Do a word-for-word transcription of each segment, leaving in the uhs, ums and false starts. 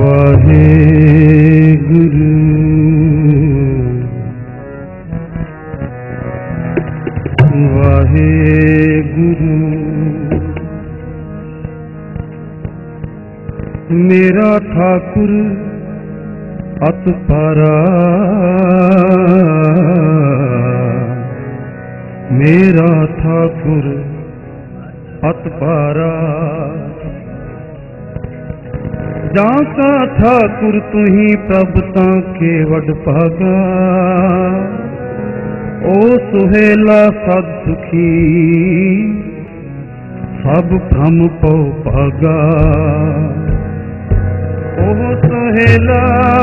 वाहेगुरु वाहेगुरु। मेरा ठाकुर अत पारा, मेरा ठाकुर अत पारा। जाका ठाकुर तुही प्रभ ताके वड भागा। ओ सुहेला सद सुखी सब भ्रम पौ भागा। ओ सुहेला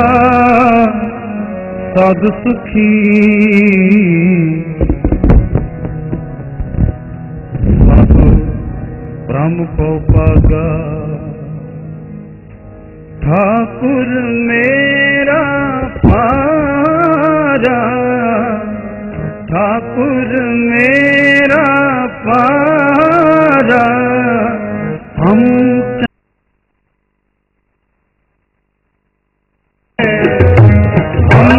सद सुखी सब भ्रम पौ भागा। ठाकुर मेरा पारा, ठाकुर मेरा पारा। हम हम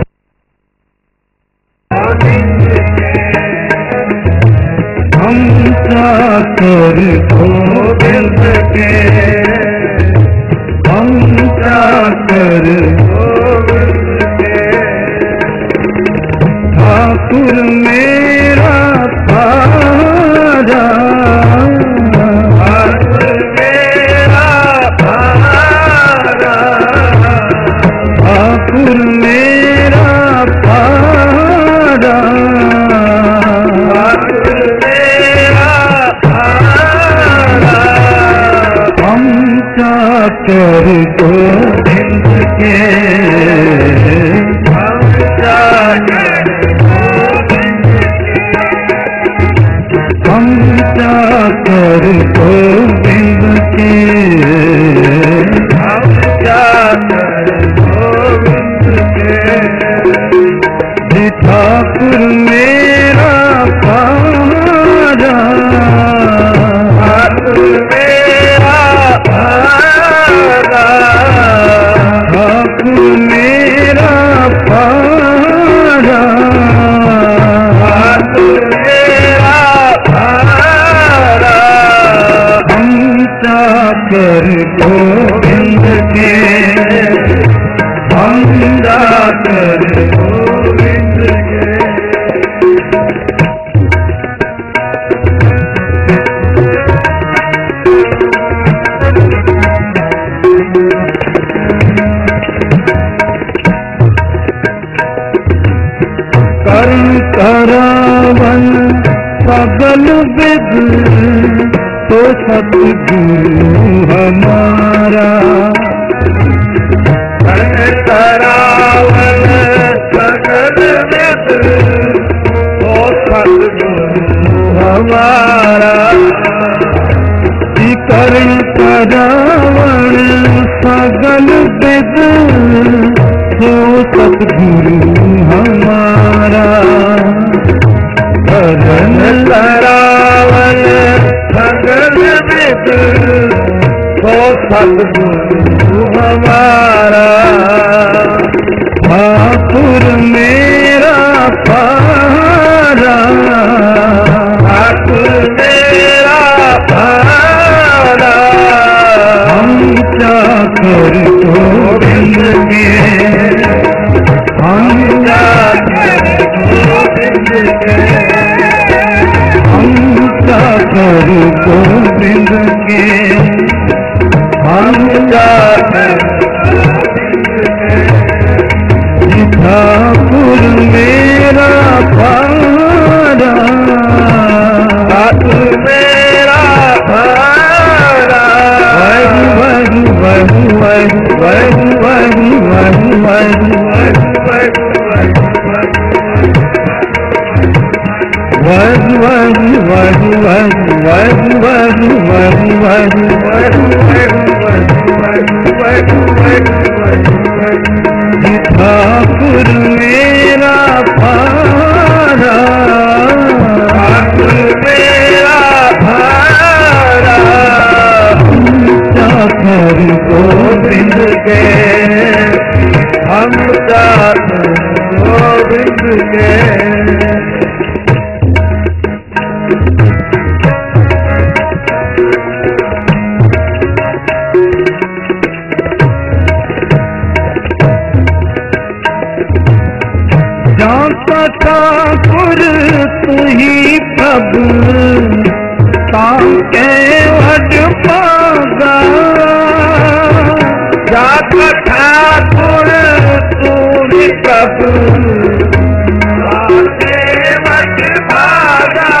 हम चाकर गोविंद के, हम चाकर गोविंद के। ठाकुर मेरा पारा, ठाकुर मेरा पारा। ठाकुर मेरा पारा, ठाकुर मेरा पारा। हम चाकर गोविंद के, हम चाकर गोविंद के। हम चाकर गोविंद के, हम चाकर गोविंद के। ठाकुर मेरा पारा, ठाकुर मेरा पारा। ठाकुर मेरा पारा, ठाकुर मेरा पारा। हम चाकर गोविंद के, हम चाकर गोविंद के। कर्ण करावन सगल विद तो सतगुरु हमारा। कर्ण करावन सगल विद तो सतगुरु हमारा। कर्ण करावन सगल विद तो सतगुरु हमारा। करण करावन सगल विद तो सतगुरु हमारा। ठाकुर मेरा पारा, ठाकुर मेरा पारा। हम चाकर गोविंद के, हम चाकर गोविंद के। हम चाकर गोविंद के, हम चाकर गोविंद के। ठाकुर मेरा पारा, ठाकुर मेरा पारा। वाहु वाहु वाहु वाहु वाहु वाहु वाहु वाहु वाहु वाहु वाहु वाहु वाहु वाहु वाहु ठाकुर मेरा पारा, ठाकुर मेरा पारा। चाकर गोविंद के, के जानता ठाकुर तू ही प्रभु ताके वड पागा जानता ठाकुर तू ही प्रभु ताके वड पागा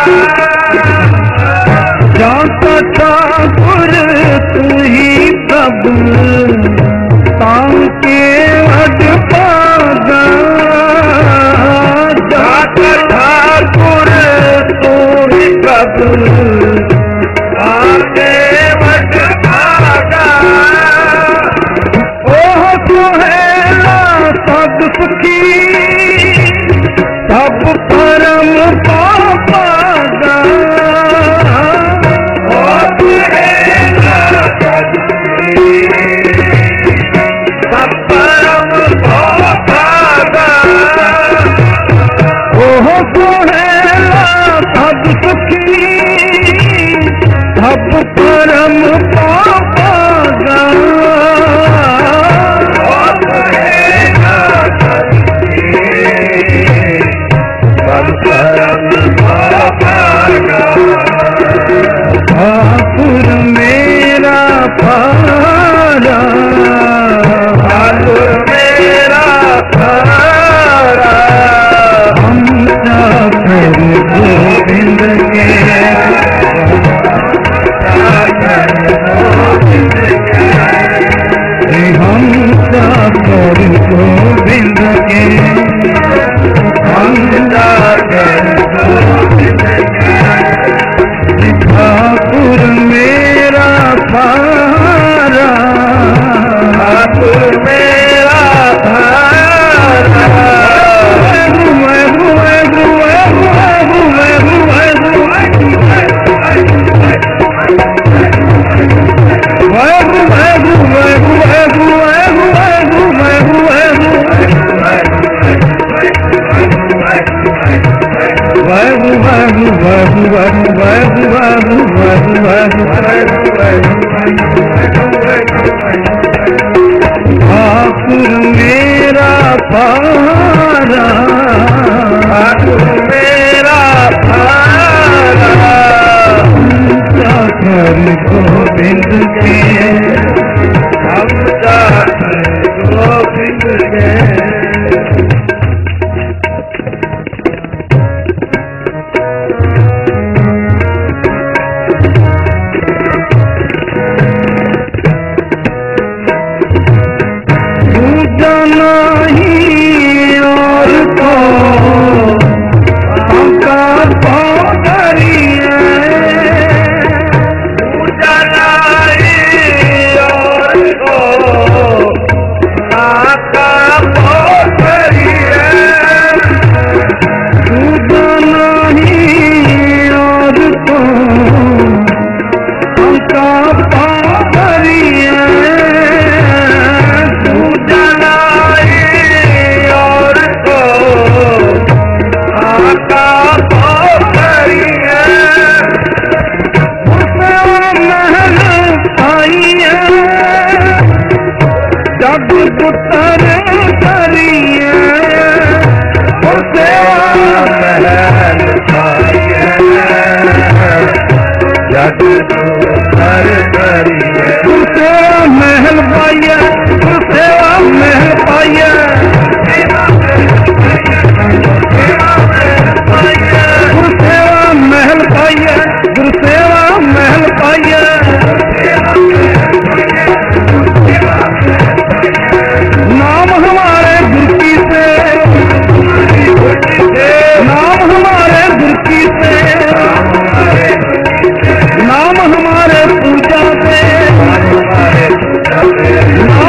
जानता ठाकुर तू ही प्रभु ताके वड पागा ठाकुर तू ही प्रभु आके वट भागा ओह सुहेला सब सुखी सब परम पागा ओह सुहेला सब सुखी सब परम पागा ओह सुहेला सब सुखी सब परम पागा ओह सुहेला सब सुखी सब परम पागा ठाकुर मेरा पारा ठाकुर मेरा पारा गोविंद के हम साकर गोविंद के हम साकर गोविंद के ठाकुर मेरा पारा ठाकुर मेरा पारा ठाकुर मेरा पारा ठाकुर मेरा पारा साकर गोविंद के हम साकर गोविंद के महल पाइया सेवा महल पाइया सेवा महल पाइया गुरु सेवा महल पाइया नाम हमारे गुरु की से नाम हमारे गुरु की से नाम हमारे पूजा से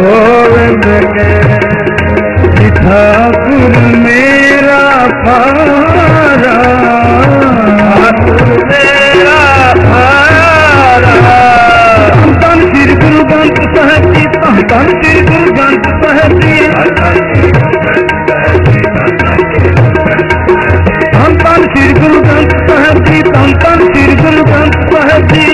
गोविंद के ठाकुर मेरा पारा ठाकुर मेरा पारा धन श्री गुरु ग्रंथ साहिब जी धन श्री गुरु ग्रंथ साहिब जी धन धन श्री गुरु ग्रंथ साहिब जी धन धन श्री गुरु ग्रंथ साहिब जी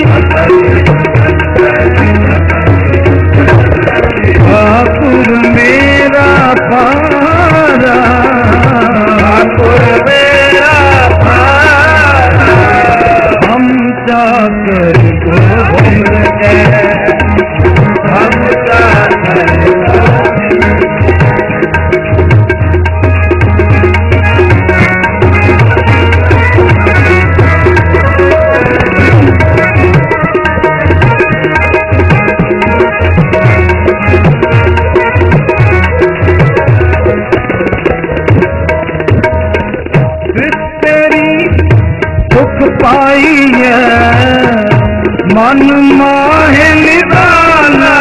ठाकुर मेरा पारा ठाकुर मेरा पारा हम जाकर गोविंद के हम जाकर पाई है मन माहे निदाना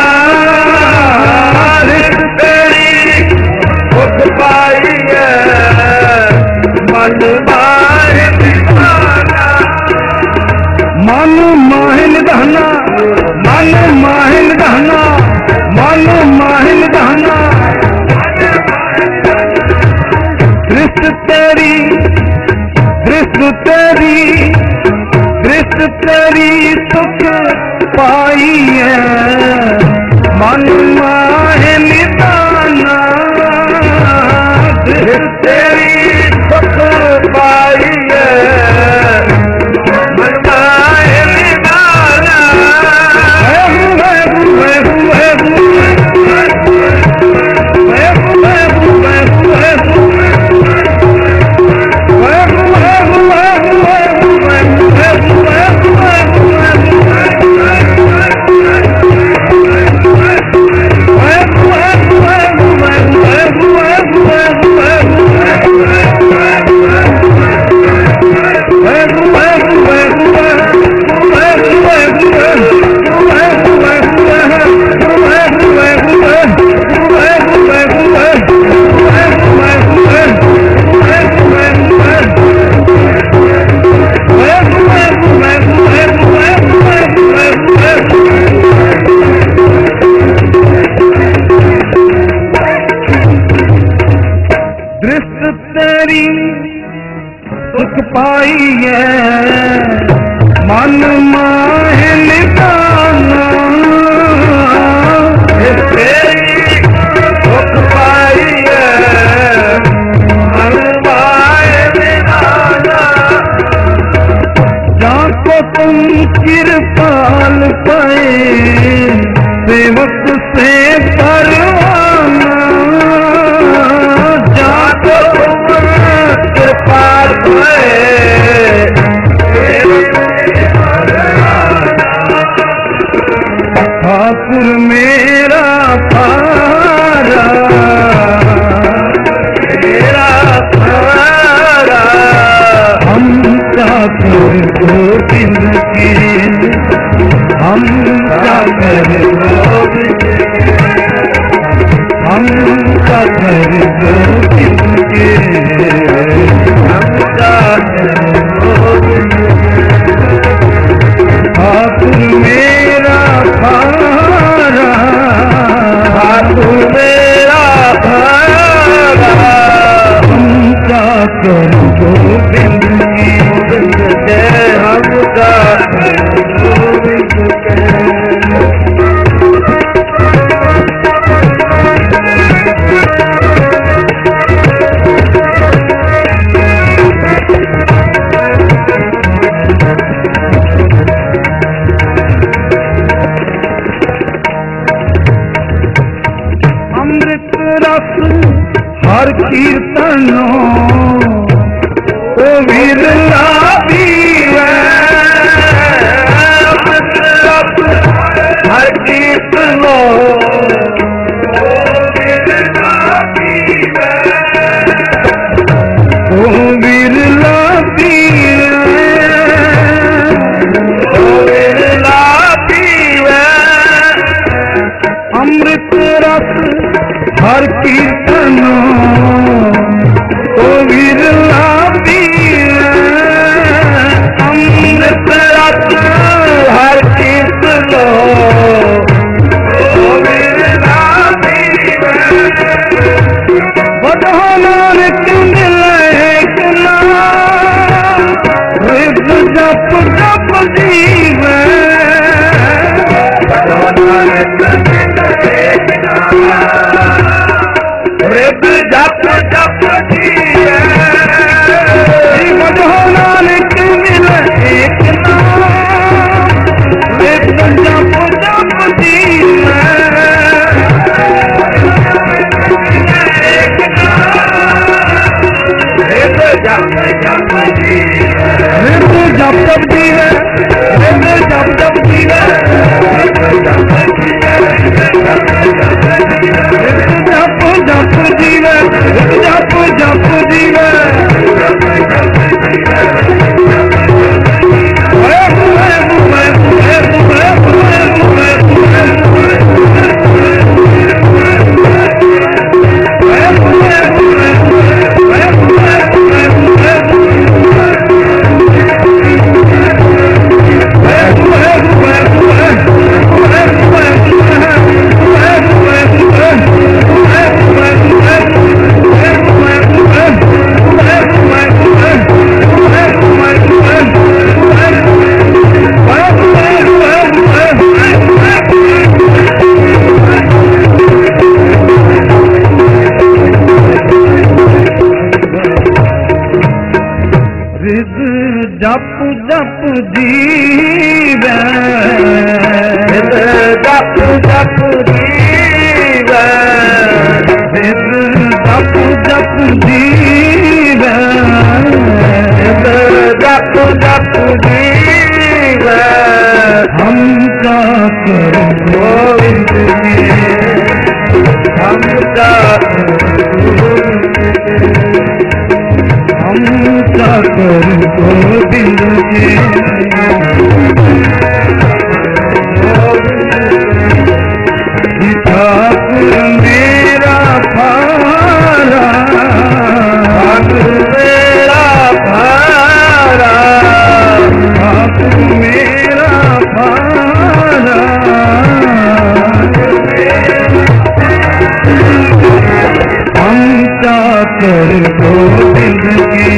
तेरी दुख पाई है मन माहे निदाना मन माहे निदाना मन माहे निदाना मन माहे निदाना दृष्ट तेरी दृष्ट तेरी दृष्ट तेरी सुख पाई है मन माहे निदाना दृष्ट तेरी सुख पाई है मन माहे निदाना पाई है मन माहे निदाना तेरी दुख पाई है मन माहे निदाना जाको तुम कृपाल पाए सेवक से परवाना जाको तुम कृपाल पाए ठाकुर मेरा पारा मेरा पारा हम ठाकुर गोविंद के हम ठाकुर गोविंद हम ठाकुर गोविंद के हम ठाकुर गोविंद ठाकुर मेरा पारा ठाकुर मेरा पारा हम ठाकुर गोविंद की गोविंद के हम ठाकुर गोविंद के हर कीर्तनों ओ विरला पीवे हर कीर्तनों ओ विरला पीवे ओ विरला पीवे ओ विरला पीवे अमृत रस हर कीर्तनो ओ विरला अमृत रस हर कीर्तनो ओ विरला बड़ो नानक मिले किना रिद जप जप जीवे बड़ो नानक मिले किना रिद जप जप जीवे बड़ो नानक मिले किना रिद जप जप जीवे जप जप जीवे जप जप जीवे जप जप जीवे जप जप जीवे जप जप जीवे जप जप जीवे जप जप जीवे जप जप जीवे हम का करूं गोविंद हम का हम का करूं गोविंद के ठाकुर मेरा भारा ठाकुर मेरा भारा ठाकुर मेरा भारा हम का करूं गोविंद की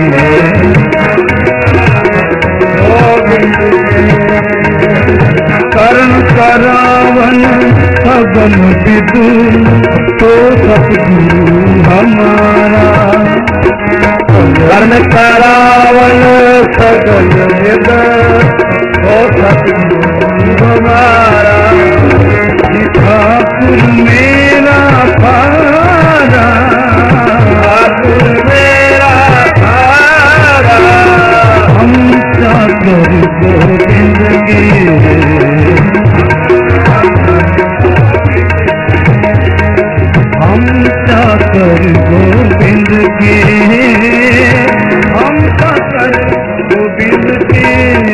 करण करावन सगम विदु तो सतगुरु हमारा करण करावन सगम विदु तो सतगुरु हमारा ठाकुर मेरा भारा ठाकुर मेरा भारा हम क्या करूं गोविंद की हम क्या करूं गोविंद की हम क्या करूं गोविंद की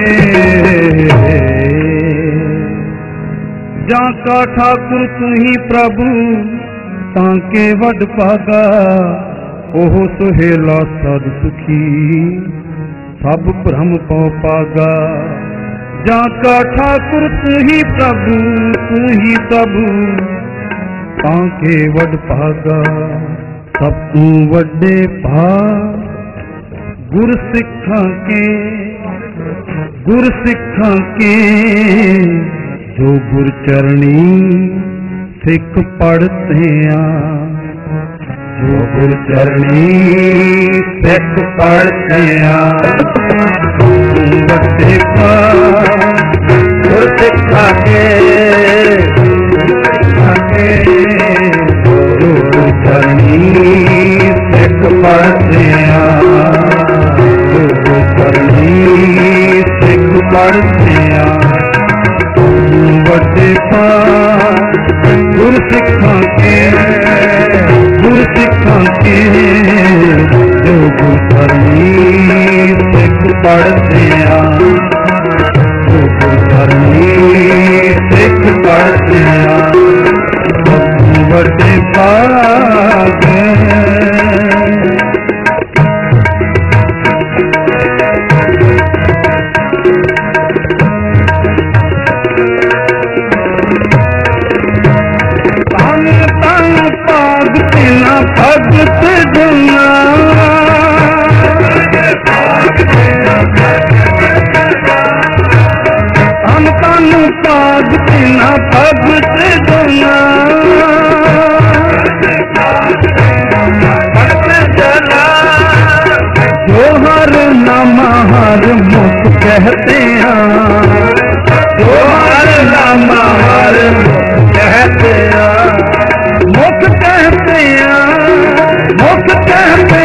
जाका ठाकुर तू ही प्रभु ताके वड पागा ओह सुहेला सद सुखी सब भ्रम पौ पागा जाका ठाकुर तू ही प्रभु तू ही प्रभु ताके वड पागा सब तू वड्डे पा गुर सिखा के गुर सिखा के जो गुर चरणी सिख पढ़ते हैं जो गुर चरणी सिख पढ़ते हैं सिखा गुर सिखा के जो गुर चरणी सिख पढ़ते हैं जो गुर चरणी सिख पढ़ते हैं वड्डे पा गुर सिखा के गुर सिखा के जो गुर चरणी सिख पढ़ते हैं जो गुर चरणी सिख पढ़ते हैं ਵੱਡੇ ਭਾਗ ਭਗਤ ਜਨਾ ਤਨ ਤਨ ਭਗਤ ਨਾ ਭਗਤ ਜਨਾ ਭਗਤ ਜਨਾ ਜੋ ਹਰ ਨਾਮ ਹਰ ਮੁਖ ਕਹਤੇ ਹਾਂ ਜੋ ਹਰ ਨਾਮ ਹਰ ਮੁਖ ਕਹਤੇ ਹਾਂ ਮੁਖ ਕਹਤੇ ਹਾਂ ਮੁਖ ਕਹਤੇ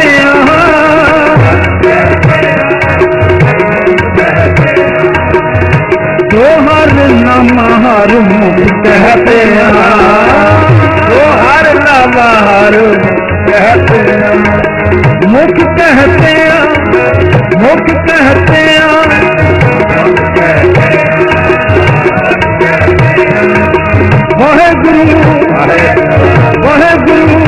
ਜੋ ਹਰ ਨਾਮ ਹਰ ਮੁਖ ਕਹਤੇ ਜੋ ਹਰ ਨਾਮ ਹਰ ਕਹਤੇ ਮੁਖ ਕਹਤੇ ਮੁਖ ਕਹਤੇ ਵਾਹਿਗੁਰੂ ਵਾਹਿਗੁਰੂ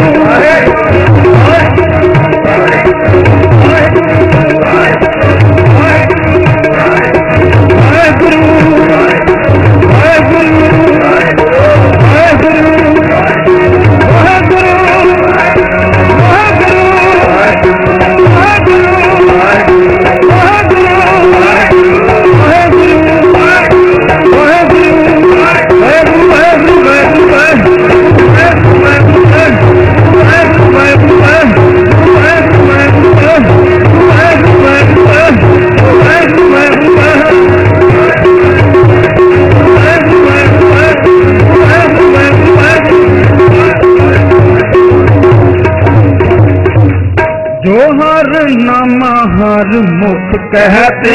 ਜੋ ਹਰ ਨਾਮ ਹਰ ਮੁਖ ਕਹਤੇ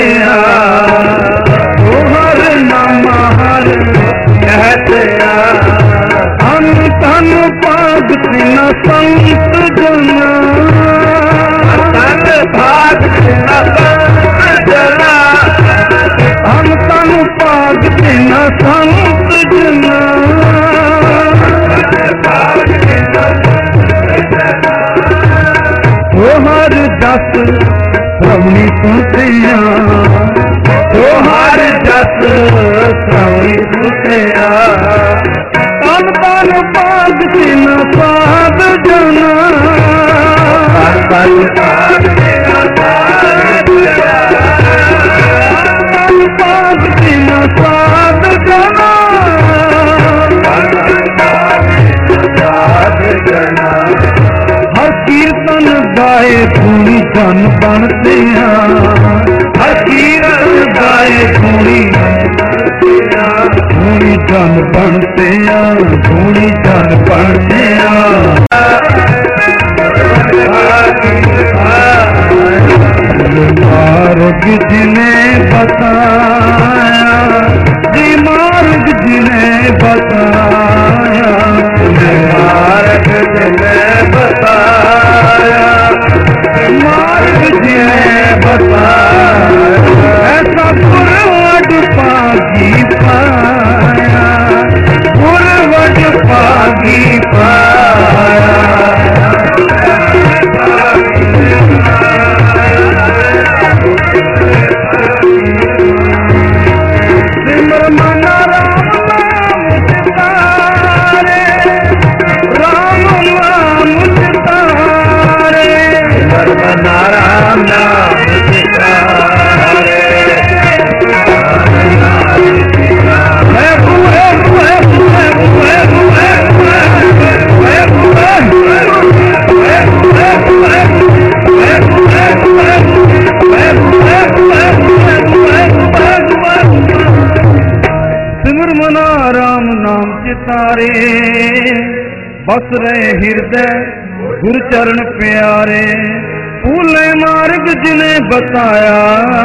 ਜੋ ਹਰ ਨਾਮ ਹਰ ਕਹਤੇ ਤਨ ਤਨ ਭਗਤ ਨ ਸੰਤ ਜਨਾ ਤਨ ਭਗਤ ਨ ਸੰਤ ਜਨਾ ਤਨ ਤਨ ਭਗਤ ਨ ਸੰਤ ਜਨਾ ਜੋ ਹਰ ਜਸ ਸ਼੍ਰਵਣੀ ਸੁਣਤੇ ਜੋ ਹਰ ਜਸ ਸ਼੍ਰਵਣੀ ਸੁਣਤੇ ਤਨ ਤਨ ਭਗਤ ਨ ਸਾਧ ਜਨਾ ਤਨ ਤਨ ਭਗਤ ਨ ਸਾਧ ਜਨਾ ਤਨ ਭਗਤ ਨ ਸਾਧ ਜਨਾ ਹਰ ਕੀਰਤਨ ਗਾਏ ਧੂਣੀ ਧਨ ਬਣਦੇ ਹਰ ਕੀਰਤਨ ਗਾਏ ਧੂਣੀ ਧੂਣੀ ਧਨ ਬਣਦੇ ਧੂਣੀ ਧਨ ਬਣਦੇ ਮਾਰਗ ਜਿਨੇ ਬਤਾਇਆ ਜੀ ਮਾਰਗ ਜਿਨੇ ਬਤਾਇਆ ਮਾਰਗ ਜਿਨੇ ਬਤਾਇਆ ਮਾਰਗ ਜਿਨੇ ਬਤਾਇਆ ਐਸਾ ਗੁਰਵਡ ਪਾਗੀ ਪਾਇਆ ਗੁਰਵਡ ਪਾਗੀ ਪਾਇਆ ਸਿਮਰ ਮਨ ਰਾਮ ਨਾਮ ਚਿਤਾਰੇ ਰਾਮ ਨਾਮ ਚਿਤਾਰੇ ਸਿਮਰ ਮਨ ਰਾਮ ਨਾਮ ਚਿਤਾਰੇ ਸਿਮਰ ਮਨਾ ਰਾਮ ਨਾਮ ਚਿਤਾਰੇ ਬਸ ਰਹੇ ਹਿਰਦੈ ਗੁਰ ਚਰਨ ਪਿਆਰੇ ਭੂਲੇ ਮਾਰਗ ਜਿਨੇ ਬਤਾਇਆ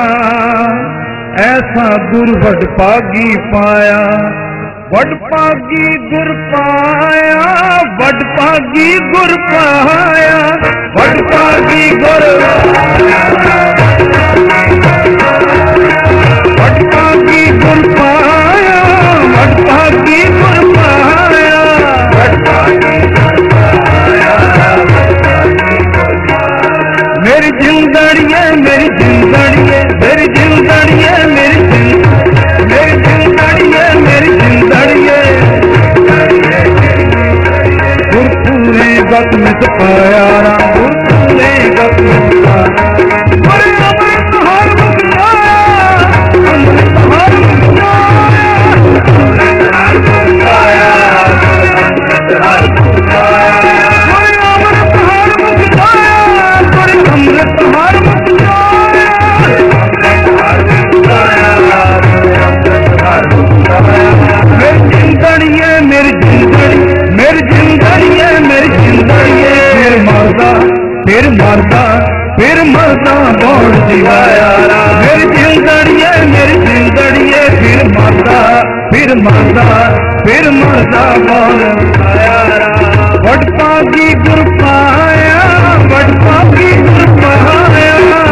ਐਸਾ ਗੁਰ ਵਡ ਭਾਗੀ ਪਾਇਆ ਵਡ ਭਾਗੀ ਗੁਰ ਪਾਇਆ ਵਡ ਭਾਗੀ ਗੁਰ ਪਾਇਆ ਵਡ ਭਾਗੀ ਗੁਰ ਵਡ ਭਾਗੀ ਗੁਰ ਪਾਇਆ ਵਡ ਭਾਗੀ ਗੁਰ ਪਾਇਆ ਵਡ ਭਾਗੀ फिर मरदा फिर मरदा बोल वडपागी गुर पाया वडपागी गुर पाया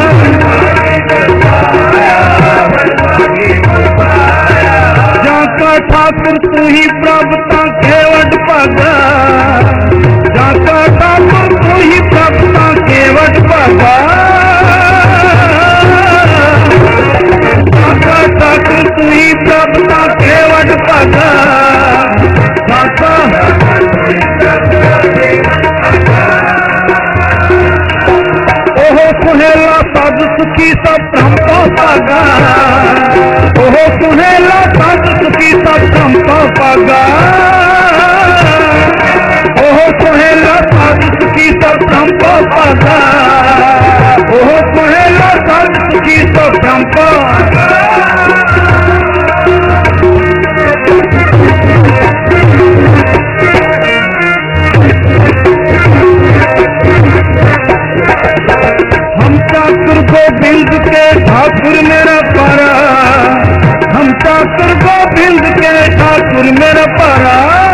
जाका ठाकुर तू ही प्रभुता के वडपागा जाका ठाकुर तू ही प्रभुता के वडपागा जाका ठाकुर तू ही प्रभुता के वडपागा ओहो सुहेला साध सुखी सब ब्रह्म पागा ओहो सुहेला साध सुखी सब ब्रह्म पागा ओहो सुहेला साध सुखी सब ब्रह्म पागा ओहो सुहेला साध सुखी सब ब्रह्म पागा ठाकुर गोविंद के ठाकुर मेरा पारा हम ठाकुर गोविंद के ठाकुर मेरा पारा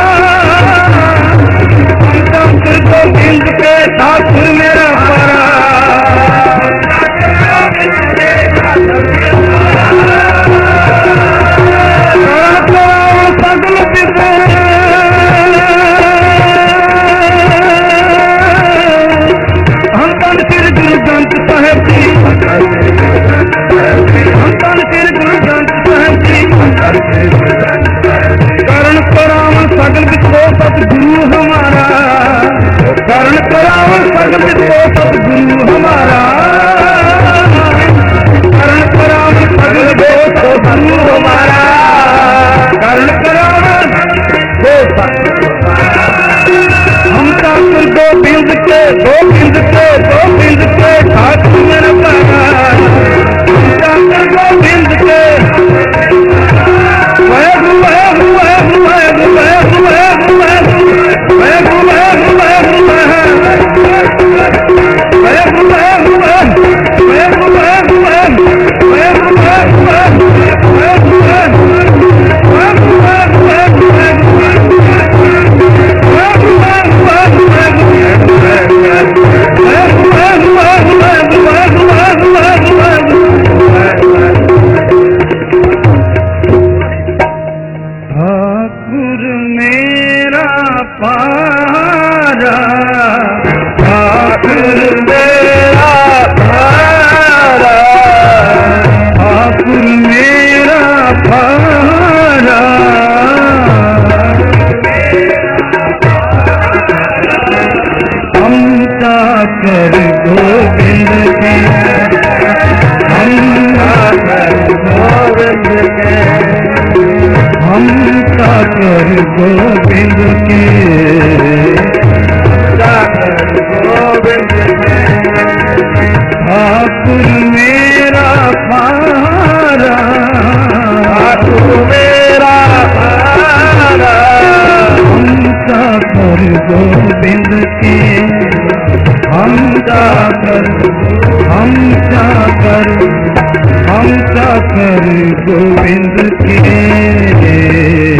हम ठाकुर गोविंद के ठाकुर मेरा पारा सगल पिता हम तन सिर गुरु ग्रंथ साहेब जी हम तन सिर गुरु ग्रंथ साहेब जी करण करावन सगल विश्व सतगुरु हमारा करण करावन सगल विश्व सतगुरु हमारा करण करावन सगल विश्व सतगुरु हमारा करण करावन हम ठाकुर गोविंद के गोविंद के गोविंद के ठाकुर मेरा पारा हम ठाकुर गोविंद के वैगु वैगु वैगु वैगु वैगु वैगु वैगु वैगु वैगु वैगु वैगु वैगु वैगु वैगु वैगु ठाकुर मेरा पारा ठाकुर मेरा पारा ठाकुर मेरा पारा हम ठाकुर गोविंद के हम ठाकुर गोविंद के हम ठाकुर गोविंद के ठाकुर गोविंद के ठाकुर मेरा पारा ठाकुर मेरा पारा हम ठाकुर गोविंद के हम ठाकुर हम ठाकुर हम ठाकुर गोविंद के